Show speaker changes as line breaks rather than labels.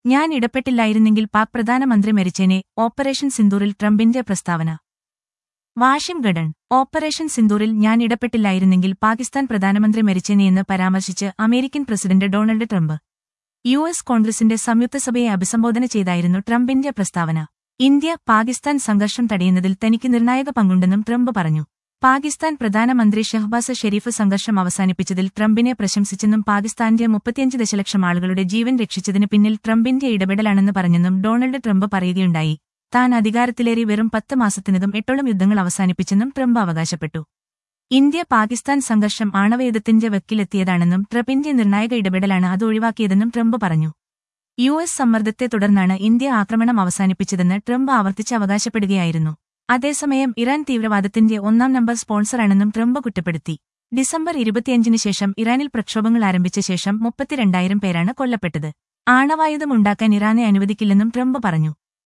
ഞാൻ ഇടപെട്ടില്ലായിരുന്നെങ്കിൽ പാക് പ്രധാനമന്ത്രി മരിച്ചേനെ. ഓപ്പറേഷൻ സിന്ദൂറിൽ ട്രംപിന്റെ പ്രസ്താവന. വാഷിംഗ്ടൺ. ഓപ്പറേഷൻ സിന്ദൂറിൽ ഞാൻ ഇടപെട്ടില്ലായിരുന്നെങ്കിൽ പാകിസ്ഥാൻ പ്രധാനമന്ത്രി മരിച്ചേനെയെന്ന് പരാമർശിച്ച് American president Donald Trump. US. കോൺഗ്രസിന്റെ സംയുക്ത സഭയെ അഭിസംബോധന ചെയ്തായിരുന്നു ട്രംപിന്റെ പ്രസ്താവന. ഇന്ത്യ പാകിസ്ഥാൻ സംഘർഷം തടയുന്നതിൽ തനിക്ക് നിർണായക പങ്കുണ്ടെന്നും ട്രംപ് പറഞ്ഞു. പാകിസ്ഥാൻ പ്രധാനമന്ത്രി ഷഹ്ബാസ് ഷെരീഫ് സംഘർഷം അവസാനിപ്പിച്ചതിൽ ട്രംപിനെ പ്രശംസിച്ചെന്നും പാകിസ്ഥാന്റെ 35 ദശലക്ഷം ആളുകളുടെ ജീവൻ രക്ഷിച്ചതിന് പിന്നിൽ ട്രംപിന്റെ ഇടപെടലാണെന്ന് പറഞ്ഞെന്നും ഡൊണാൾഡ് ട്രംപ് പറയുകയുണ്ടായി. താൻ അധികാരത്തിലേറി വെറും 10 മാസത്തിനകം 8ഓളം യുദ്ധങ്ങൾ അവസാനിപ്പിച്ചെന്നും ട്രംപ് അവകാശപ്പെട്ടു. ഇന്ത്യ പാകിസ്ഥാൻ സംഘർഷം ആണവയുദ്ധത്തിന്റെ വക്കിലെത്തിയതാണെന്നും ട്രംപിന്റെ നിർണായക ഇടപെടലാണ് അത് ഒഴിവാക്കിയതെന്നും ട്രംപ് പറഞ്ഞു. യു.എസ്. സമ്മർദ്ദത്തെ തുടർന്നാണ് ഇന്ത്യ ആക്രമണം അവസാനിപ്പിച്ചതെന്ന് ട്രംപ് ആവർത്തിച്ച് അവകാശപ്പെടുകയായിരുന്നു. അതേസമയം ഇറാൻ തീവ്രവാദത്തിന്റെ 1-ാം നമ്പർ സ്പോൺസറാണെന്നും ട്രംപ് കുറ്റപ്പെടുത്തി. ഡിസംബർ 25-ന് ശേഷം ഇറാനിൽ പ്രക്ഷോഭങ്ങൾ ആരംഭിച്ച ശേഷം 32,000 പേരാണ് കൊല്ലപ്പെട്ടത്. ആണവായുധം ഉണ്ടാക്കാൻ ഇറാനെ അനുവദിക്കില്ലെന്നും ട്രംപ് പറഞ്ഞു.